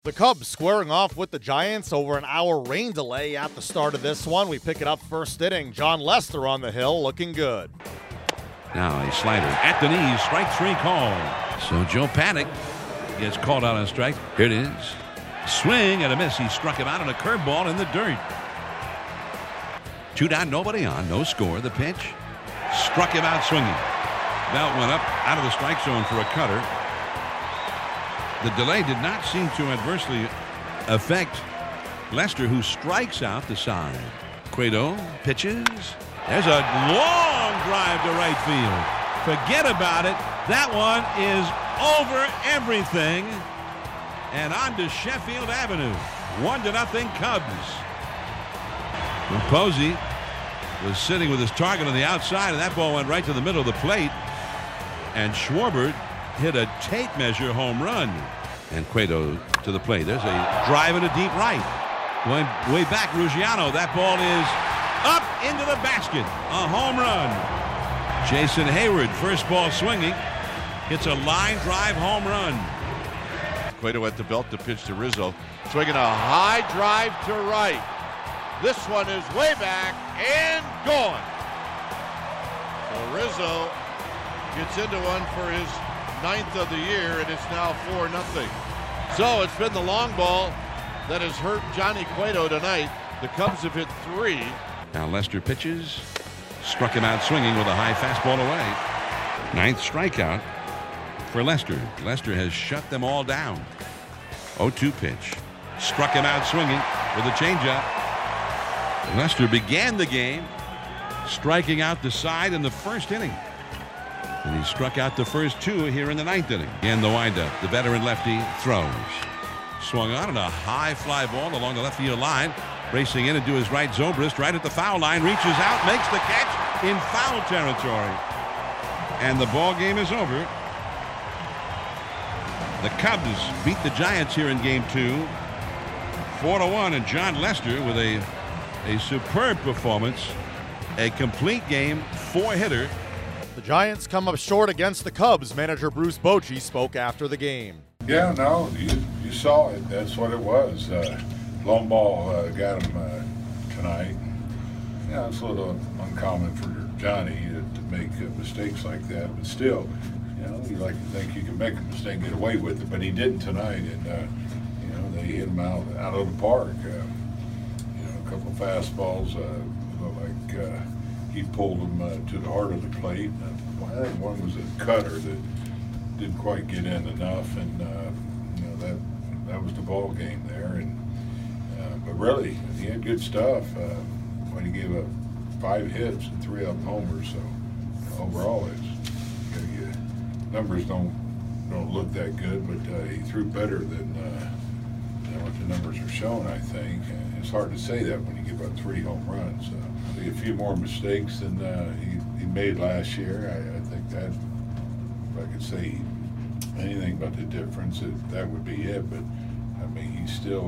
The Cubs squaring off with the Giants over an hour rain delay at the start of this one. We pick it up first inning. Jon Lester on the hill looking good. Now a slider at the knees, strike three call. So Joe Paddock gets called out on strike. Here it is. Swing and a miss. He struck him out on a curveball in the dirt. 2 down, nobody on, no score. The pitch struck him out swinging. Belt went up out of the strike zone for a cutter. The delay did not seem to adversely affect Lester, who strikes out the side. Cueto pitches. There's a long drive to right field. Forget about it. That one is over everything and on to Sheffield Avenue. 1-0 Cubs. Posey was sitting with his target on the outside, and that ball went right to the middle of the plate. And Schwarber hit a tape measure home run. And Cueto to the plate. There's a drive in a deep right. Going way back, Ruggiano. That ball is up into the basket. A home run. Jason Hayward, first ball swinging, hits a line drive home run. Cueto at the belt to pitch to Rizzo. Swinging a high drive to right. This one is way back and gone. So Rizzo gets into one for his 9th of the year, and it's now 4-0. So it's been the long ball that has hurt Johnny Cueto tonight. The Cubs have hit 3. Now Lester pitches. Struck him out swinging with a high fastball away. 9th strikeout for Lester. Lester has shut them all down. 0-2 pitch. Struck him out swinging with a changeup. Lester began the game striking out the side in the first inning. And he struck out the first 2 here in the 9th inning. And the windup. The veteran lefty throws. Swung on and a high fly ball along the left field line. Racing in into his right, Zobrist right at the foul line. Reaches out, makes the catch in foul territory. And the ball game is over. The Cubs beat the Giants here in game 2. 4-1, and Jon Lester with a superb performance. A complete game, 4-hitter. The Giants come up short against the Cubs. Manager Bruce Bochy spoke after the game. Yeah, no, you saw it. That's what it was. Long ball got him tonight. Yeah, it's a little uncommon for Johnny to make mistakes like that, but still, you like to think you can make a mistake and get away with it, but he didn't tonight, and they hit him out of the park. A couple of fastballs looked like he pulled them to the heart of the plate. I think one was a cutter that didn't quite get in enough, and that was the ball game there. And but really, he had good stuff. When he gave up 5 hits and 3 of them homers, so overall, numbers don't look that good, but he threw better than what the numbers are showing, I think. And it's hard to say that when you give up 3 home runs. A few more mistakes than he made last year. I think that, if I could say anything about the difference, that would be it. But I mean, he still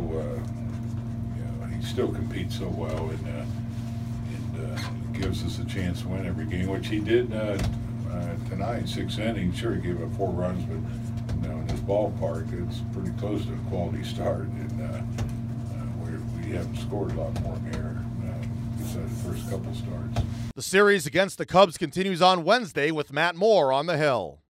competes so well, and gives us a chance to win every game, which he did tonight. 6 innings. Sure, he gave up 4 runs, but in this ballpark, it's pretty close to a quality start, and we haven't scored a lot more here besides the first couple starts. The series against the Cubs continues on Wednesday with Matt Moore on the hill.